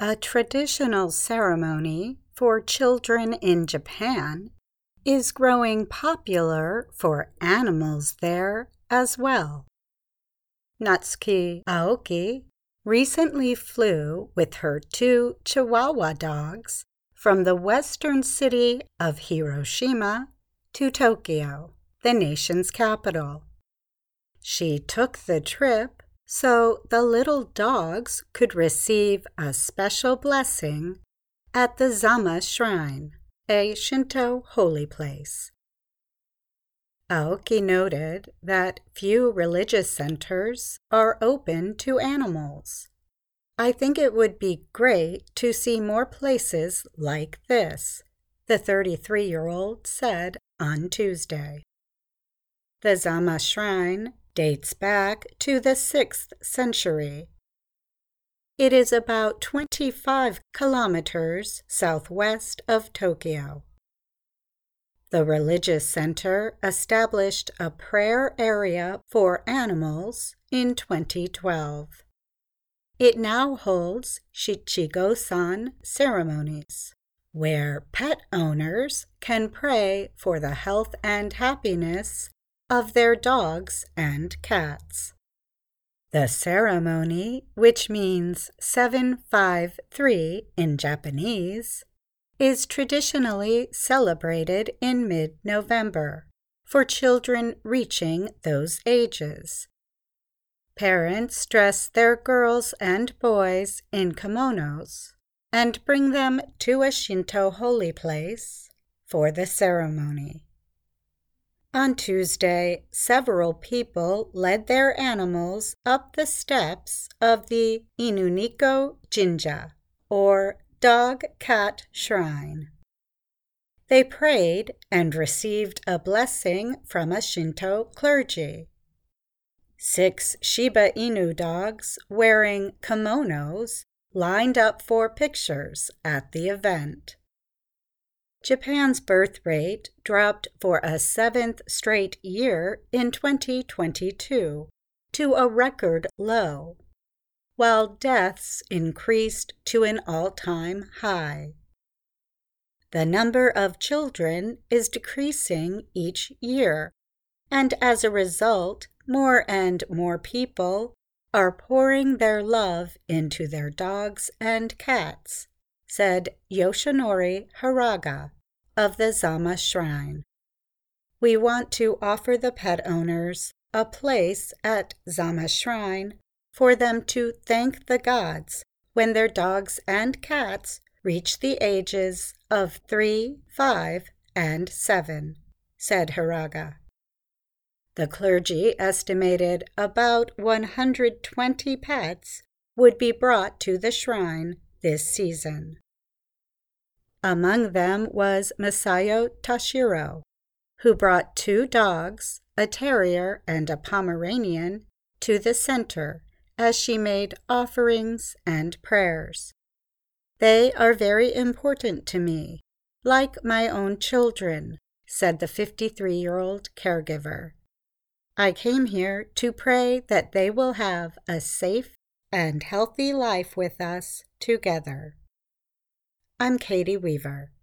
A traditional ceremony for children in Japan is growing popular for animals there as well. Natsuki Aoki recently flew with her 2 Chihuahua dogs from the western city of Hiroshima to Tokyo, the nation's capital. She took the trip so the little dogs could receive a special blessing at the Zama Shrine, a Shinto holy place. Aoki noted that few religious centers are open to animals. "I think it would be great to see more places like this," the 33-year-old said on Tuesday. The Zama Shrine dates back to the 6th century. It is about 25 kilometers southwest of Tokyo. The religious center established a prayer area for animals in 2012. It now holds Shichigo-san ceremonies, where pet owners can pray for the health and happiness of their dogs and cats. The ceremony, which means 753 in Japanese, is traditionally celebrated in mid-November for children reaching those ages. Parents dress their girls and boys in kimonos and bring them to a Shinto holy place for the ceremony. On Tuesday, several people led their animals up the steps of the Inuniko Jinja, or Dog-Cat Shrine. They prayed and received a blessing from a Shinto clergy. 6 Shiba Inu dogs wearing kimonos lined up for pictures at the event. Japan's birth rate dropped for a 7th straight year in 2022 to a record low, while deaths increased to an all-time high. The number of children is decreasing each year, and as a result, more and more people are pouring their love into their dogs and cats, said Yoshinori Haraga of the Zama Shrine. "We want to offer the pet owners a place at Zama Shrine for them to thank the gods when their dogs and cats reach the ages of 3, 5, and 7, said Haraga. The clergy estimated about 120 pets would be brought to the shrine this season. Among them was Masayo Tashiro, who brought 2 dogs, a terrier and a Pomeranian, to the center as she made offerings and prayers. "They are very important to me, like my own children," said the 53-year-old caregiver. "I came here to pray that they will have a safe and healthy life with us together." I'm Katie Weaver.